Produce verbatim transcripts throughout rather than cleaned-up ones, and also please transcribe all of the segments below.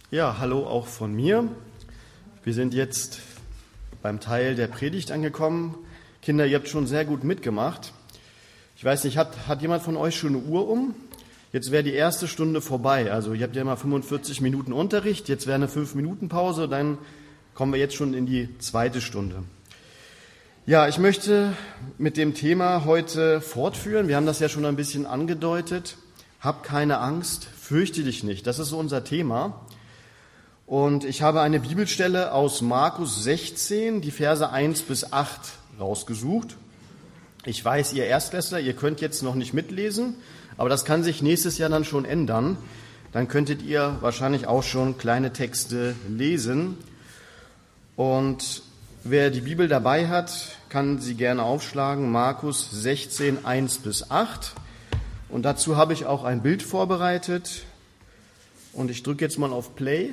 Ja, hallo auch von mir. Wir sind jetzt beim Teil der Predigt angekommen. Kinder, ihr habt schon sehr gut mitgemacht. Ich weiß nicht, hat, hat jemand von euch schon eine Uhr um? Jetzt wäre die erste Stunde vorbei. Also ihr habt ja immer fünfundvierzig Minuten Unterricht, jetzt wäre eine fünf Minuten Pause, dann kommen wir jetzt schon in die zweite Stunde. Ja, ich möchte mit dem Thema heute fortführen. Wir haben das ja schon ein bisschen angedeutet. Hab keine Angst, fürchte dich nicht. Das ist so unser Thema. Und ich habe eine Bibelstelle aus Markus sechzehn, die Verse eins bis acht rausgesucht. Ich weiß, ihr Erstklässler, ihr könnt jetzt noch nicht mitlesen, aber das kann sich nächstes Jahr dann schon ändern. Dann könntet ihr wahrscheinlich auch schon kleine Texte lesen. Und wer die Bibel dabei hat, kann sie gerne aufschlagen. Markus sechzehn, eins bis acht. Und dazu habe ich auch ein Bild vorbereitet. Und ich drücke jetzt mal auf Play.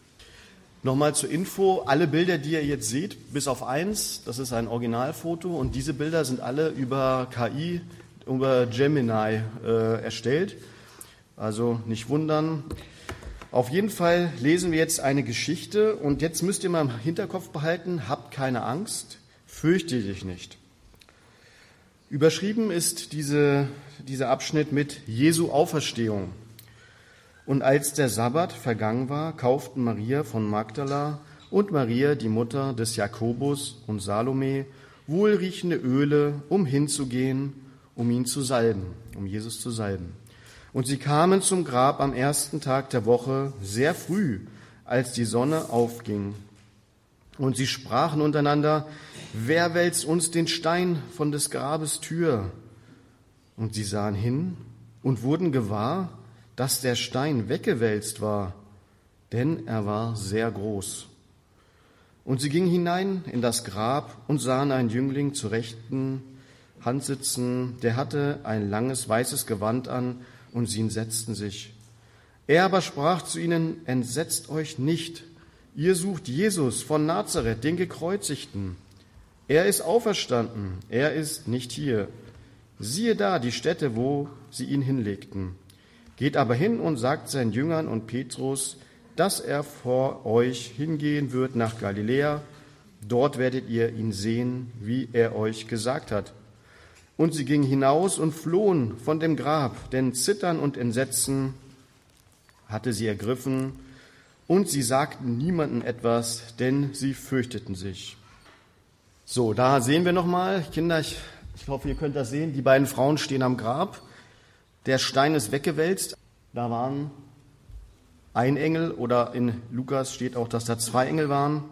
Nochmal zur Info, alle Bilder, die ihr jetzt seht, bis auf eins, das ist ein Originalfoto und diese Bilder sind alle über K I, über Gemini äh, erstellt. Also nicht wundern. Auf jeden Fall lesen wir jetzt eine Geschichte und jetzt müsst ihr mal im Hinterkopf behalten, habt keine Angst, fürchte dich nicht. Überschrieben ist diese, dieser Abschnitt mit Jesu Auferstehung. Und als der Sabbat vergangen war, kauften Maria von Magdala und Maria, die Mutter des Jakobus und Salome, wohlriechende Öle, um hinzugehen, um ihn zu salben, um Jesus zu salben. Und sie kamen zum Grab am ersten Tag der Woche, sehr früh, als die Sonne aufging. Und sie sprachen untereinander, wer wälzt uns den Stein von des Grabes Tür? Und sie sahen hin und wurden gewahr, dass der Stein weggewälzt war, denn er war sehr groß. Und sie gingen hinein in das Grab und sahen einen Jüngling zur rechten Hand sitzen, der hatte ein langes weißes Gewand an, und sie setzten sich. Er aber sprach zu ihnen, entsetzt euch nicht, ihr sucht Jesus von Nazareth, den Gekreuzigten. Er ist auferstanden, er ist nicht hier. Siehe da die Stätte, wo sie ihn hinlegten. Geht aber hin und sagt seinen Jüngern und Petrus, dass er vor euch hingehen wird nach Galiläa. Dort werdet ihr ihn sehen, wie er euch gesagt hat. Und sie gingen hinaus und flohen von dem Grab, denn Zittern und Entsetzen hatte sie ergriffen. Und sie sagten niemandem etwas, denn sie fürchteten sich. So, da sehen wir nochmal, Kinder, ich, ich hoffe, ihr könnt das sehen, die beiden Frauen stehen am Grab. Der Stein ist weggewälzt, da waren ein Engel oder in Lukas steht auch, dass da zwei Engel waren.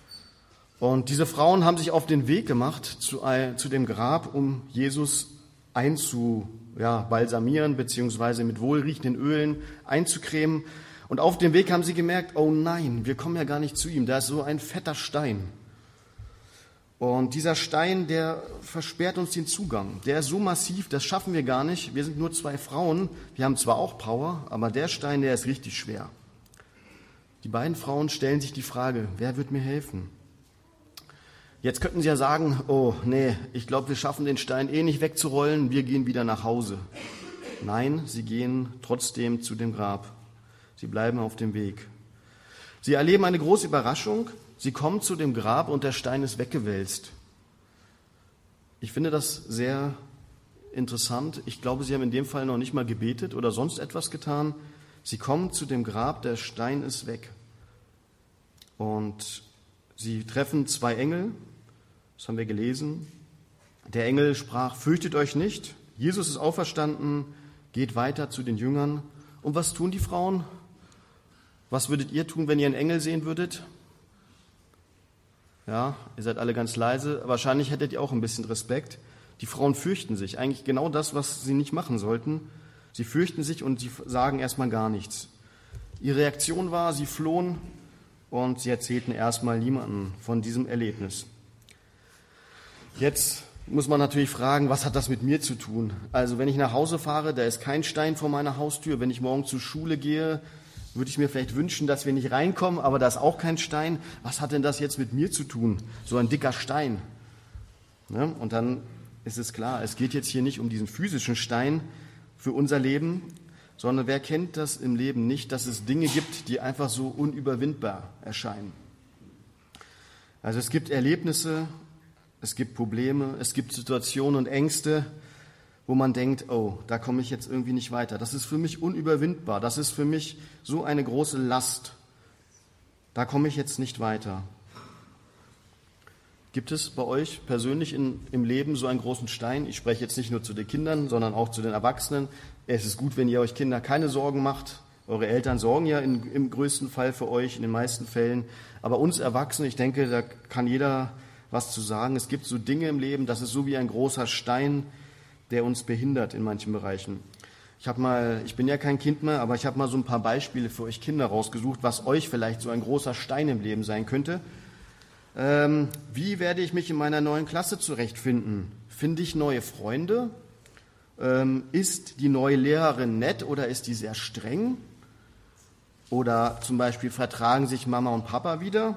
Und diese Frauen haben sich auf den Weg gemacht zu, zu dem Grab, um Jesus einzubalsamieren, ja, beziehungsweise mit wohlriechenden Ölen einzucremen. Und auf dem Weg haben sie gemerkt, oh nein, wir kommen ja gar nicht zu ihm, da ist so ein fetter Stein. Und dieser Stein, der versperrt uns den Zugang. Der ist so massiv, das schaffen wir gar nicht. Wir sind nur zwei Frauen. Wir haben zwar auch Power, aber der Stein, der ist richtig schwer. Die beiden Frauen stellen sich die Frage, wer wird mir helfen? Jetzt könnten sie ja sagen, oh nee, ich glaube, wir schaffen den Stein eh nicht wegzurollen. Wir gehen wieder nach Hause. Nein, sie gehen trotzdem zu dem Grab. Sie bleiben auf dem Weg. Sie erleben eine große Überraschung. Sie kommen zu dem Grab und der Stein ist weggewälzt. Ich finde das sehr interessant. Ich glaube, sie haben in dem Fall noch nicht mal gebetet oder sonst etwas getan. Sie kommen zu dem Grab, der Stein ist weg. Und sie treffen zwei Engel, das haben wir gelesen. Der Engel sprach, fürchtet euch nicht, Jesus ist auferstanden, geht weiter zu den Jüngern. Und was tun die Frauen? Was würdet ihr tun, wenn ihr einen Engel sehen würdet? Ja, ihr seid alle ganz leise. Wahrscheinlich hättet ihr auch ein bisschen Respekt. Die Frauen fürchten sich. Eigentlich genau das, was sie nicht machen sollten. Sie fürchten sich und sie sagen erstmal gar nichts. Ihre Reaktion war, sie flohen und sie erzählten erstmal niemandem von diesem Erlebnis. Jetzt muss man natürlich fragen, was hat das mit mir zu tun? Also wenn ich nach Hause fahre, da ist kein Stein vor meiner Haustür. Wenn ich morgen zur Schule gehe, würde ich mir vielleicht wünschen, dass wir nicht reinkommen, aber da ist auch kein Stein. Was hat denn das jetzt mit mir zu tun? So ein dicker Stein. Ja, und dann ist es klar, es geht jetzt hier nicht um diesen physischen Stein für unser Leben, sondern wer kennt das im Leben nicht, dass es Dinge gibt, die einfach so unüberwindbar erscheinen. Also es gibt Erlebnisse, es gibt Probleme, es gibt Situationen und Ängste, wo man denkt, oh, da komme ich jetzt irgendwie nicht weiter. Das ist für mich unüberwindbar, das ist für mich so eine große Last. Da komme ich jetzt nicht weiter. Gibt es bei euch persönlich in, im Leben so einen großen Stein? Ich spreche jetzt nicht nur zu den Kindern, sondern auch zu den Erwachsenen. Es ist gut, wenn ihr euch Kinder keine Sorgen macht. Eure Eltern sorgen ja in, im größten Fall für euch, in den meisten Fällen. Aber uns Erwachsene, ich denke, da kann jeder was zu sagen. Es gibt so Dinge im Leben, das ist so wie ein großer Stein, der uns behindert in manchen Bereichen. Ich habe mal, ich bin ja kein Kind mehr, aber ich habe mal so ein paar Beispiele für euch Kinder rausgesucht, was euch vielleicht so ein großer Stein im Leben sein könnte. Ähm, wie werde ich mich in meiner neuen Klasse zurechtfinden? Finde ich neue Freunde? Ähm, ist die neue Lehrerin nett oder ist die sehr streng? Oder zum Beispiel vertragen sich Mama und Papa wieder?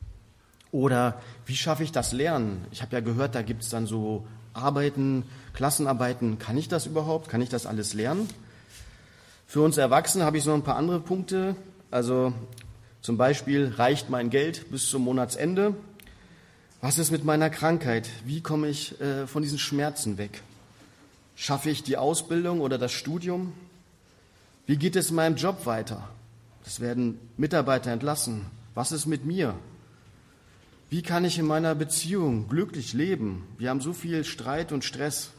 Oder wie schaffe ich das Lernen? Ich habe ja gehört, da gibt es dann so Arbeiten, Klassenarbeiten. Kann ich das überhaupt? Kann ich das alles lernen? Für uns Erwachsene habe ich noch ein paar andere Punkte. Also zum Beispiel, reicht mein Geld bis zum Monatsende? Was ist mit meiner Krankheit? Wie komme ich äh, von diesen Schmerzen weg? Schaffe ich die Ausbildung oder das Studium? Wie geht es in meinem Job weiter? Es werden Mitarbeiter entlassen. Was ist mit mir? Wie kann ich in meiner Beziehung glücklich leben? Wir haben so viel Streit und Stress.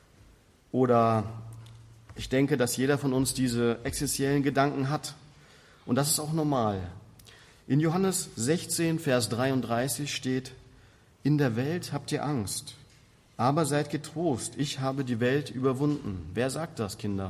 Oder ich denke, dass jeder von uns diese existenziellen Gedanken hat. Und das ist auch normal. In Johannes sechzehn, Vers dreiunddreißig steht, in der Welt habt ihr Angst, aber seid getrost, ich habe die Welt überwunden. Wer sagt das, Kinder?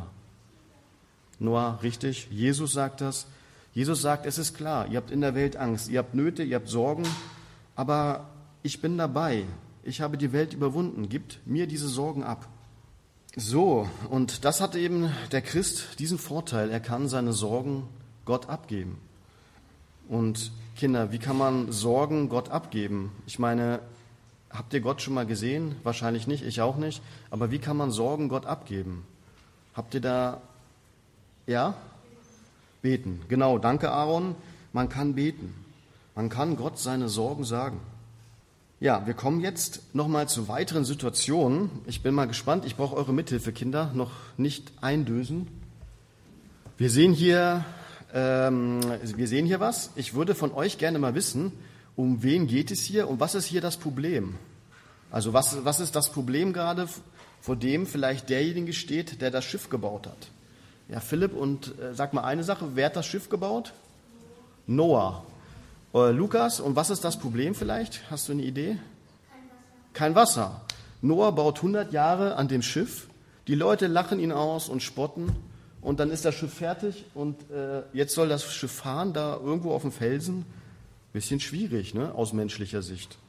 Noah, richtig, Jesus sagt das. Jesus sagt, es ist klar, ihr habt in der Welt Angst, ihr habt Nöte, ihr habt Sorgen, aber ich bin dabei. Ich habe die Welt überwunden. Gebt mir diese Sorgen ab. So, und das hat eben der Christ diesen Vorteil. Er kann seine Sorgen Gott abgeben. Und Kinder, wie kann man Sorgen Gott abgeben? Ich meine, habt ihr Gott schon mal gesehen? Wahrscheinlich nicht, ich auch nicht. Aber wie kann man Sorgen Gott abgeben? Habt ihr da, ja? Beten. Genau, danke Aaron. Man kann beten. Man kann Gott seine Sorgen sagen. Ja, wir kommen jetzt nochmal zu weiteren Situationen. Ich bin mal gespannt. Ich brauche eure Mithilfe, Kinder. Noch nicht eindösen. Wir sehen hier, ähm, wir sehen hier was. Ich würde von euch gerne mal wissen, um wen geht es hier und was ist hier das Problem? Also was, was ist das Problem gerade, vor dem vielleicht derjenige steht, der das Schiff gebaut hat? Ja, Philipp, und äh, sag mal eine Sache. Wer hat das Schiff gebaut? Noah. Äh, Lukas, und was ist das Problem vielleicht? Hast du eine Idee? Kein Wasser. Kein Wasser. Noah baut hundert Jahre an dem Schiff. Die Leute lachen ihn aus und spotten. Und dann ist das Schiff fertig. Und äh, jetzt soll das Schiff fahren, da irgendwo auf dem Felsen. Bisschen schwierig, ne? Aus menschlicher Sicht.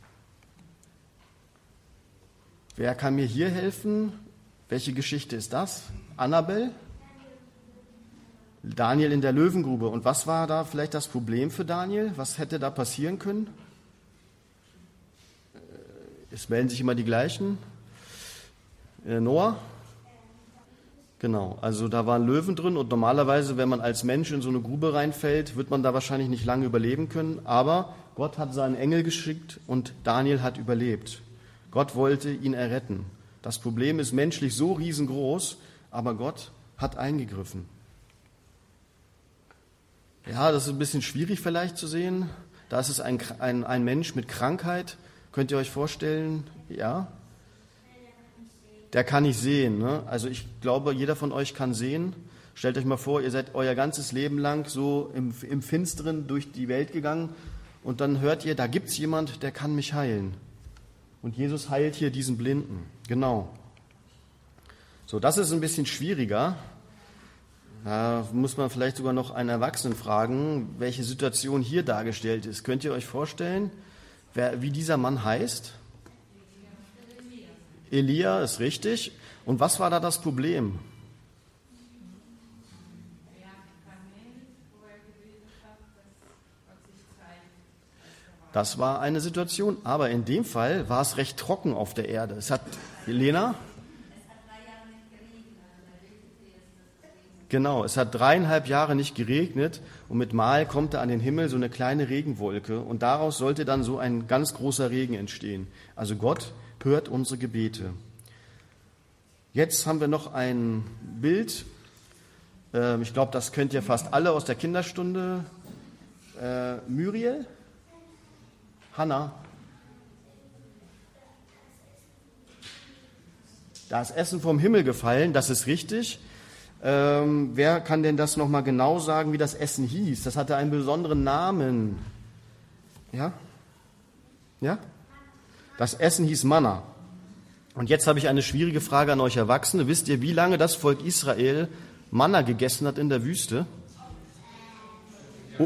Wer kann mir hier helfen? Welche Geschichte ist das? Annabelle? Daniel in der Löwengrube. Und was war da vielleicht das Problem für Daniel? Was hätte da passieren können? Es melden sich immer die gleichen. Äh, Noah? Genau, also da waren Löwen drin und normalerweise, wenn man als Mensch in so eine Grube reinfällt, wird man da wahrscheinlich nicht lange überleben können. Aber Gott hat seinen Engel geschickt und Daniel hat überlebt. Gott wollte ihn erretten. Das Problem ist menschlich so riesengroß, aber Gott hat eingegriffen. Ja, das ist ein bisschen schwierig vielleicht zu sehen. Da ist es ein, ein, ein Mensch mit Krankheit. Könnt ihr euch vorstellen? Ja? Der kann nicht sehen. Ne? Also ich glaube, jeder von euch kann sehen. Stellt euch mal vor, ihr seid euer ganzes Leben lang so im, im Finsteren durch die Welt gegangen und dann hört ihr, da gibt es jemand, der kann mich heilen. Und Jesus heilt hier diesen Blinden. Genau. So, das ist ein bisschen schwieriger. Da muss man vielleicht sogar noch einen Erwachsenen fragen, welche Situation hier dargestellt ist. Könnt ihr euch vorstellen, wer, wie dieser Mann heißt? Elia ist richtig. Und was war da das Problem? Das war eine Situation, aber in dem Fall war es recht trocken auf der Erde. Es hat, Helena? Genau, es hat dreieinhalb Jahre nicht geregnet und mit Mal kommt da an den Himmel so eine kleine Regenwolke und daraus sollte dann so ein ganz großer Regen entstehen. Also Gott hört unsere Gebete. Jetzt haben wir noch ein Bild. Ich glaube, das kennt ihr fast alle aus der Kinderstunde. Äh, Muriel? Hannah? Da ist Essen vom Himmel gefallen, das ist richtig. Ähm, wer kann denn das nochmal genau sagen, wie das Essen hieß? Das hatte einen besonderen Namen. Ja? Ja? Das Essen hieß Manna. Und jetzt habe ich eine schwierige Frage an euch Erwachsene. Wisst ihr, wie lange das Volk Israel Manna gegessen hat in der Wüste? Oh.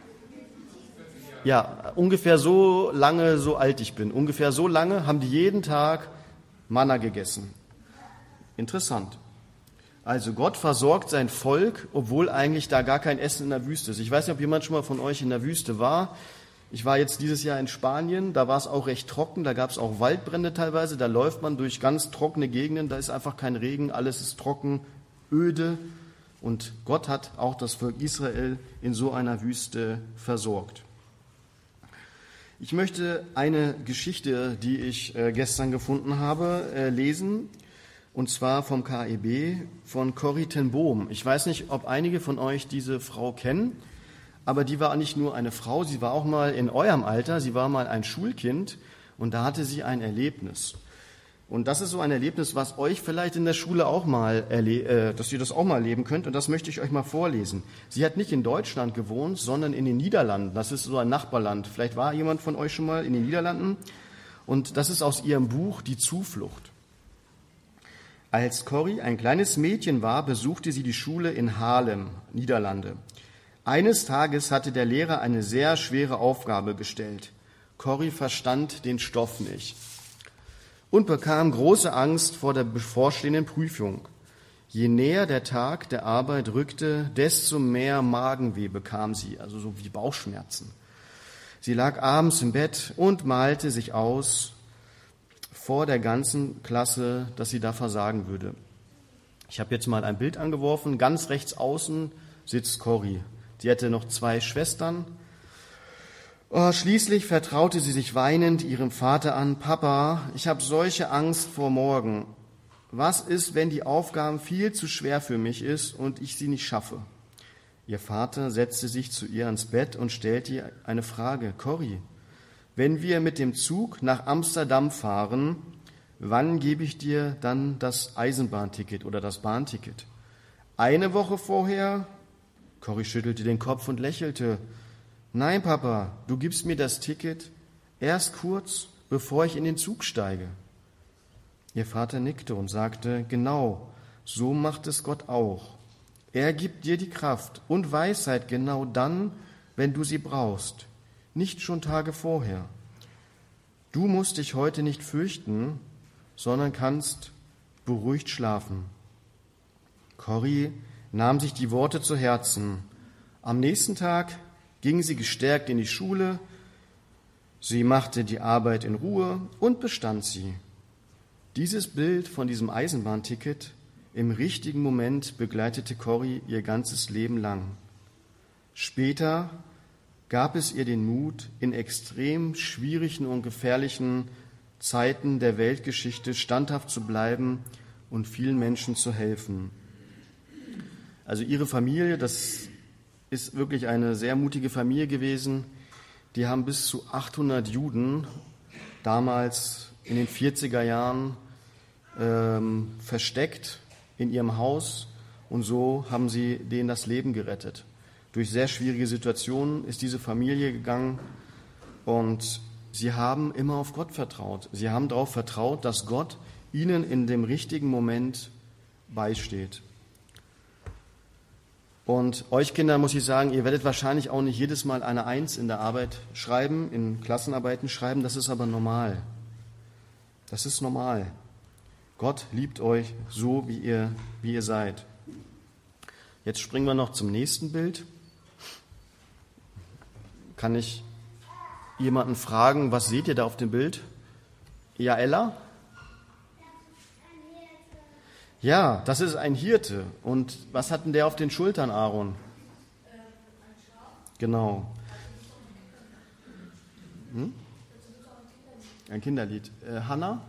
Ja, ungefähr so lange, so alt ich bin. Ungefähr so lange haben die jeden Tag Manna gegessen. Interessant. Also Gott versorgt sein Volk, obwohl eigentlich da gar kein Essen in der Wüste ist. Ich weiß nicht, ob jemand schon mal von euch in der Wüste war. Ich war jetzt dieses Jahr in Spanien, da war es auch recht trocken, da gab es auch Waldbrände teilweise, da läuft man durch ganz trockene Gegenden, da ist einfach kein Regen, alles ist trocken, öde und Gott hat auch das Volk Israel in so einer Wüste versorgt. Ich möchte eine Geschichte, die ich gestern gefunden habe, lesen, und zwar vom K E B, von Corrie ten Boom. Ich weiß nicht, ob einige von euch diese Frau kennen. Aber die war nicht nur eine Frau, sie war auch mal in eurem Alter, sie war mal ein Schulkind und da hatte sie ein Erlebnis. Und das ist so ein Erlebnis, was euch vielleicht in der Schule auch mal, erle- äh, dass ihr das auch mal erleben könnt und das möchte ich euch mal vorlesen. Sie hat nicht in Deutschland gewohnt, sondern in den Niederlanden, das ist so ein Nachbarland. Vielleicht war jemand von euch schon mal in den Niederlanden und das ist aus ihrem Buch Die Zuflucht. Als Corrie ein kleines Mädchen war, besuchte sie die Schule in Haarlem, Niederlande. Eines Tages hatte der Lehrer eine sehr schwere Aufgabe gestellt. Corrie verstand den Stoff nicht und bekam große Angst vor der bevorstehenden Prüfung. Je näher der Tag der Arbeit rückte, desto mehr Magenweh bekam sie, also so wie Bauchschmerzen. Sie lag abends im Bett und malte sich aus vor der ganzen Klasse, dass sie da versagen würde. Ich habe jetzt mal ein Bild angeworfen. Ganz rechts außen sitzt Corrie. Sie hatte noch zwei Schwestern. Oh, schließlich vertraute sie sich weinend ihrem Vater an. Papa, ich habe solche Angst vor morgen. Was ist, wenn die Aufgabe viel zu schwer für mich ist und ich sie nicht schaffe? Ihr Vater setzte sich zu ihr ans Bett und stellte ihr eine Frage. Corrie, wenn wir mit dem Zug nach Amsterdam fahren, wann gebe ich dir dann das Eisenbahnticket oder das Bahnticket? Eine Woche vorher? Corrie schüttelte den Kopf und lächelte. Nein, Papa, du gibst mir das Ticket erst kurz, bevor ich in den Zug steige. Ihr Vater nickte und sagte, genau, so macht es Gott auch. Er gibt dir die Kraft und Weisheit genau dann, wenn du sie brauchst, nicht schon Tage vorher. Du musst dich heute nicht fürchten, sondern kannst beruhigt schlafen. Corrie nahm sich die Worte zu Herzen. Am nächsten Tag ging sie gestärkt in die Schule. Sie machte die Arbeit in Ruhe und bestand sie. Dieses Bild von diesem Eisenbahnticket im richtigen Moment begleitete Corrie ihr ganzes Leben lang. Später gab es ihr den Mut, in extrem schwierigen und gefährlichen Zeiten der Weltgeschichte standhaft zu bleiben und vielen Menschen zu helfen. Also ihre Familie, das ist wirklich eine sehr mutige Familie gewesen. Die haben bis zu achthundert Juden damals in den vierziger Jahren ähm, versteckt in ihrem Haus und so haben sie denen das Leben gerettet. Durch sehr schwierige Situationen ist diese Familie gegangen und sie haben immer auf Gott vertraut. Sie haben darauf vertraut, dass Gott ihnen in dem richtigen Moment beisteht. Und euch Kinder muss ich sagen, ihr werdet wahrscheinlich auch nicht jedes Mal eine Eins in der Arbeit schreiben, in Klassenarbeiten schreiben, das ist aber normal. Das ist normal. Gott liebt euch so, wie ihr, wie ihr seid. Jetzt springen wir noch zum nächsten Bild. Kann ich jemanden fragen, was seht ihr da auf dem Bild? Ja, Ella? Ja, das ist ein Hirte. Und was hat denn der auf den Schultern, Aaron? Genau. Hm? Ein Kinderlied. Äh, Hannah?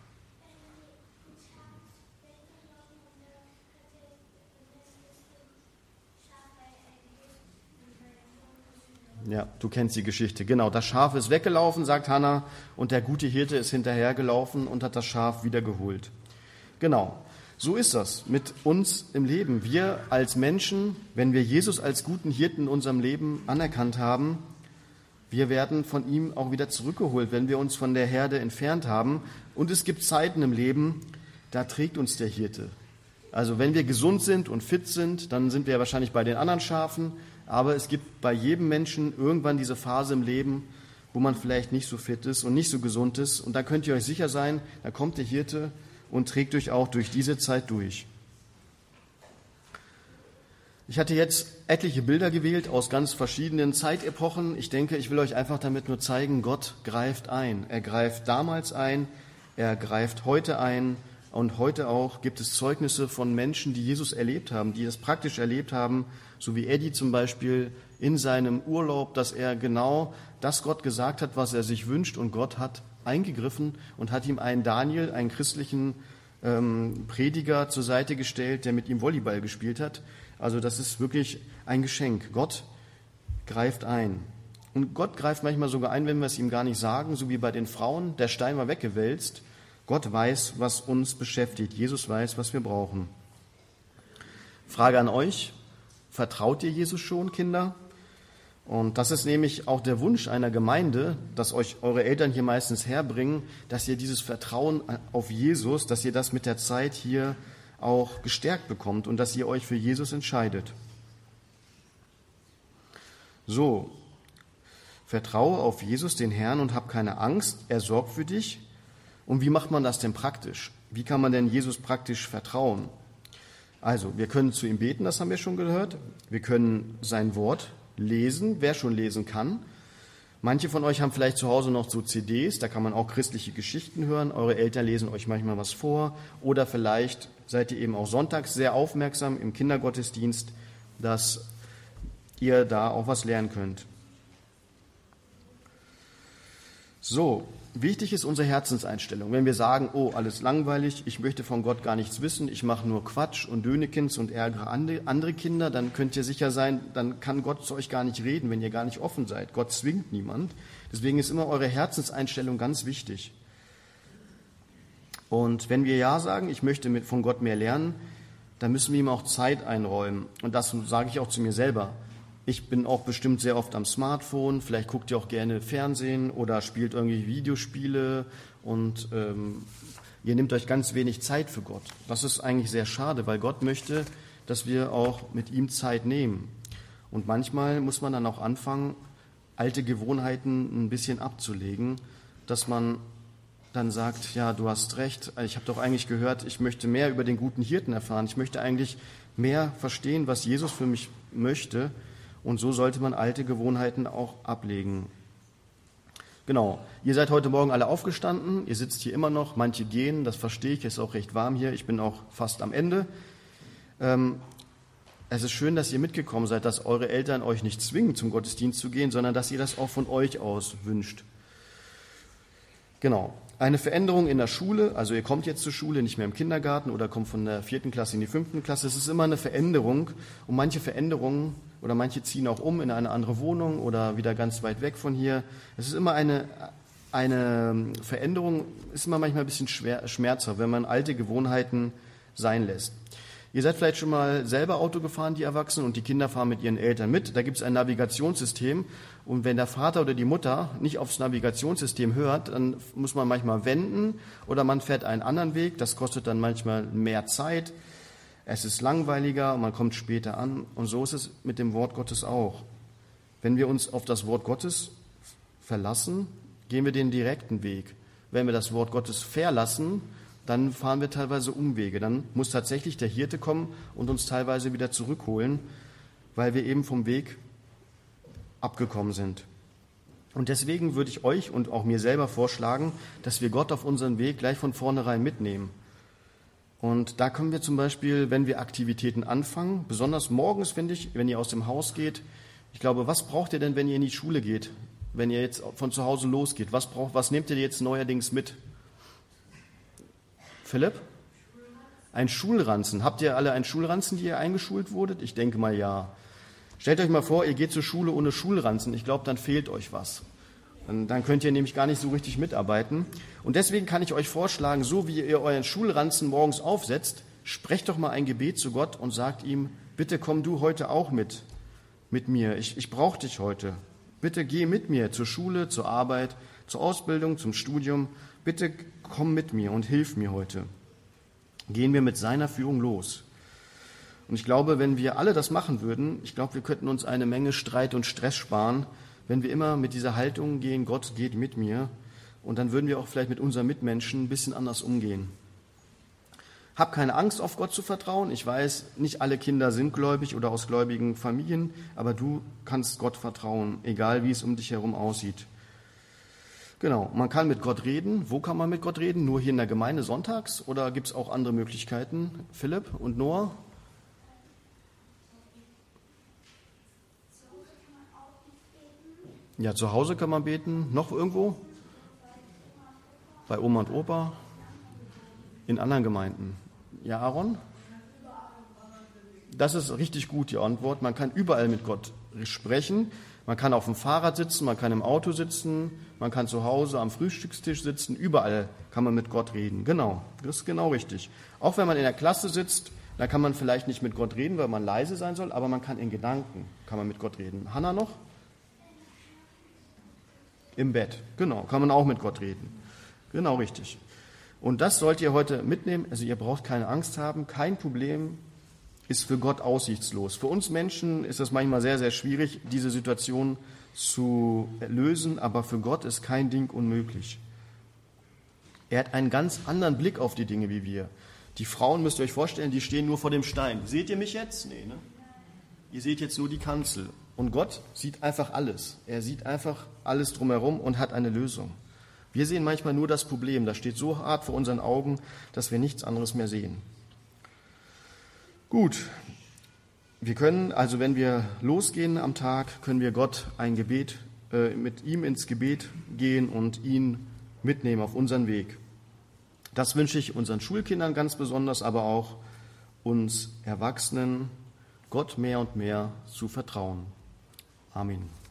Ja, du kennst die Geschichte. Genau, das Schaf ist weggelaufen, sagt Hannah, und der gute Hirte ist hinterhergelaufen und hat das Schaf wiedergeholt. Genau, so ist das mit uns im Leben. Wir als Menschen, wenn wir Jesus als guten Hirten in unserem Leben anerkannt haben, wir werden von ihm auch wieder zurückgeholt, wenn wir uns von der Herde entfernt haben. Und es gibt Zeiten im Leben, da trägt uns der Hirte. Also wenn wir gesund sind und fit sind, dann sind wir wahrscheinlich bei den anderen Schafen. Aber es gibt bei jedem Menschen irgendwann diese Phase im Leben, wo man vielleicht nicht so fit ist und nicht so gesund ist. Und da könnt ihr euch sicher sein, da kommt der Hirte und trägt euch auch durch diese Zeit durch. Ich hatte jetzt etliche Bilder gewählt aus ganz verschiedenen Zeitepochen. Ich denke, ich will euch einfach damit nur zeigen, Gott greift ein. Er greift damals ein, er greift heute ein. Und heute auch gibt es Zeugnisse von Menschen, die Jesus erlebt haben, die das praktisch erlebt haben, so wie Eddie zum Beispiel in seinem Urlaub, dass er genau das Gott gesagt hat, was er sich wünscht. Und Gott hat eingegriffen und hat ihm einen Daniel, einen christlichen ähm, Prediger zur Seite gestellt, der mit ihm Volleyball gespielt hat. Also das ist wirklich ein Geschenk. Gott greift ein. Und Gott greift manchmal sogar ein, wenn wir es ihm gar nicht sagen, so wie bei den Frauen. Der Stein war weggewälzt. Gott weiß, was uns beschäftigt. Jesus weiß, was wir brauchen. Frage an euch. Vertraut ihr Jesus schon, Kinder? Und das ist nämlich auch der Wunsch einer Gemeinde, dass euch eure Eltern hier meistens herbringen, dass ihr dieses Vertrauen auf Jesus, dass ihr das mit der Zeit hier auch gestärkt bekommt und dass ihr euch für Jesus entscheidet. So, vertraue auf Jesus, den Herrn, und hab keine Angst. Er sorgt für dich. Und wie macht man das denn praktisch? Wie kann man denn Jesus praktisch vertrauen? Also, wir können zu ihm beten, das haben wir schon gehört. Wir können sein Wort lesen, wer schon lesen kann. Manche von euch haben vielleicht zu Hause noch so C Ds, da kann man auch christliche Geschichten hören. Eure Eltern lesen euch manchmal was vor. Oder vielleicht seid ihr eben auch sonntags sehr aufmerksam im Kindergottesdienst, dass ihr da auch was lernen könnt. So, wichtig ist unsere Herzenseinstellung. Wenn wir sagen, oh, alles langweilig, ich möchte von Gott gar nichts wissen, ich mache nur Quatsch und Dönekins und ärgere andere Kinder, dann könnt ihr sicher sein, dann kann Gott zu euch gar nicht reden, wenn ihr gar nicht offen seid. Gott zwingt niemand. Deswegen ist immer eure Herzenseinstellung ganz wichtig. Und wenn wir ja sagen, ich möchte mit, von Gott mehr lernen, dann müssen wir ihm auch Zeit einräumen. Und das sage ich auch zu mir selber. Ich bin auch bestimmt sehr oft am Smartphone, vielleicht guckt ihr auch gerne Fernsehen oder spielt irgendwie Videospiele und ähm, ihr nehmt euch ganz wenig Zeit für Gott. Das ist eigentlich sehr schade, weil Gott möchte, dass wir auch mit ihm Zeit nehmen. Und manchmal muss man dann auch anfangen, alte Gewohnheiten ein bisschen abzulegen, dass man dann sagt, ja, du hast recht, ich habe doch eigentlich gehört, ich möchte mehr über den guten Hirten erfahren, ich möchte eigentlich mehr verstehen, was Jesus für mich möchte. Und so sollte man alte Gewohnheiten auch ablegen. Genau, ihr seid heute Morgen alle aufgestanden, ihr sitzt hier immer noch, manche gehen, das verstehe ich, es ist auch recht warm hier, ich bin auch fast am Ende. Ähm, es ist schön, dass ihr mitgekommen seid, dass eure Eltern euch nicht zwingen, zum Gottesdienst zu gehen, sondern dass ihr das auch von euch aus wünscht. Genau. Eine Veränderung in der Schule, also ihr kommt jetzt zur Schule, nicht mehr im Kindergarten oder kommt von der vierten Klasse in die fünften Klasse. Es ist immer eine Veränderung und manche Veränderungen oder manche ziehen auch um in eine andere Wohnung oder wieder ganz weit weg von hier. Es ist immer eine, eine Veränderung, ist immer manchmal ein bisschen schwer, schmerzhaft, wenn man alte Gewohnheiten sein lässt. Ihr seid vielleicht schon mal selber Auto gefahren, die Erwachsenen, und die Kinder fahren mit ihren Eltern mit. Da gibt es ein Navigationssystem. Und wenn der Vater oder die Mutter nicht aufs Navigationssystem hört, dann muss man manchmal wenden oder man fährt einen anderen Weg. Das kostet dann manchmal mehr Zeit. Es ist langweiliger und man kommt später an. Und so ist es mit dem Wort Gottes auch. Wenn wir uns auf das Wort Gottes verlassen, gehen wir den direkten Weg. Wenn wir das Wort Gottes verlassen, dann fahren wir teilweise Umwege. Dann muss tatsächlich der Hirte kommen und uns teilweise wieder zurückholen, weil wir eben vom Weg abgekommen sind. Und deswegen würde ich euch und auch mir selber vorschlagen, dass wir Gott auf unseren Weg gleich von vornherein mitnehmen. Und da können wir zum Beispiel, wenn wir Aktivitäten anfangen, besonders morgens, finde ich, wenn ihr aus dem Haus geht, ich glaube, was braucht ihr denn, wenn ihr in die Schule geht, wenn ihr jetzt von zu Hause losgeht? Was braucht, was nehmt ihr jetzt neuerdings mit? Philipp? Ein Schulranzen. Habt ihr alle einen Schulranzen, die ihr eingeschult wurdet? Ich denke mal ja. Stellt euch mal vor, ihr geht zur Schule ohne Schulranzen. Ich glaube, dann fehlt euch was. Dann könnt ihr nämlich gar nicht so richtig mitarbeiten. Und deswegen kann ich euch vorschlagen, so wie ihr euren Schulranzen morgens aufsetzt, sprecht doch mal ein Gebet zu Gott und sagt ihm, bitte komm du heute auch mit, mit mir. Ich, ich brauche dich heute. Bitte geh mit mir zur Schule, zur Arbeit, zur Ausbildung, zum Studium. Bitte komm mit mir und hilf mir heute. Gehen wir mit seiner Führung los. Und ich glaube, wenn wir alle das machen würden, ich glaube, wir könnten uns eine Menge Streit und Stress sparen, wenn wir immer mit dieser Haltung gehen, Gott geht mit mir, und dann würden wir auch vielleicht mit unseren Mitmenschen ein bisschen anders umgehen. Hab keine Angst, auf Gott zu vertrauen. Ich weiß, nicht alle Kinder sind gläubig oder aus gläubigen Familien, aber du kannst Gott vertrauen, egal wie es um dich herum aussieht. Genau, man kann mit Gott reden. Wo kann man mit Gott reden? Nur hier in der Gemeinde sonntags oder gibt es auch andere Möglichkeiten? Philipp und Noah? Ja, zu Hause kann man beten. Noch irgendwo? Bei Oma und Opa? In anderen Gemeinden? Ja, Aaron? Das ist richtig gut, die Antwort. Man kann überall mit Gott sprechen. Man kann auf dem Fahrrad sitzen, man kann im Auto sitzen, man kann zu Hause am Frühstückstisch sitzen. Überall kann man mit Gott reden. Genau, das ist genau richtig. Auch wenn man in der Klasse sitzt, da kann man vielleicht nicht mit Gott reden, weil man leise sein soll, aber man kann in Gedanken, kann man mit Gott reden. Hanna noch? Im Bett, genau, kann man auch mit Gott reden. Genau richtig. Und das sollt ihr heute mitnehmen. Also ihr braucht keine Angst haben, kein Problem ist für Gott aussichtslos. Für uns Menschen ist es manchmal sehr, sehr schwierig, diese Situation zu lösen, aber für Gott ist kein Ding unmöglich. Er hat einen ganz anderen Blick auf die Dinge wie wir. Die Frauen, müsst ihr euch vorstellen, die stehen nur vor dem Stein. Seht ihr mich jetzt? Nee, ne? Ihr seht jetzt nur die Kanzel. Und Gott sieht einfach alles. Er sieht einfach alles drumherum und hat eine Lösung. Wir sehen manchmal nur das Problem. Das steht so hart vor unseren Augen, dass wir nichts anderes mehr sehen. Gut. Wir können, also wenn wir losgehen am Tag, können wir Gott ein Gebet, äh, mit ihm ins Gebet gehen und ihn mitnehmen auf unseren Weg. Das wünsche ich unseren Schulkindern ganz besonders, aber auch uns Erwachsenen, Gott mehr und mehr zu vertrauen. Amen.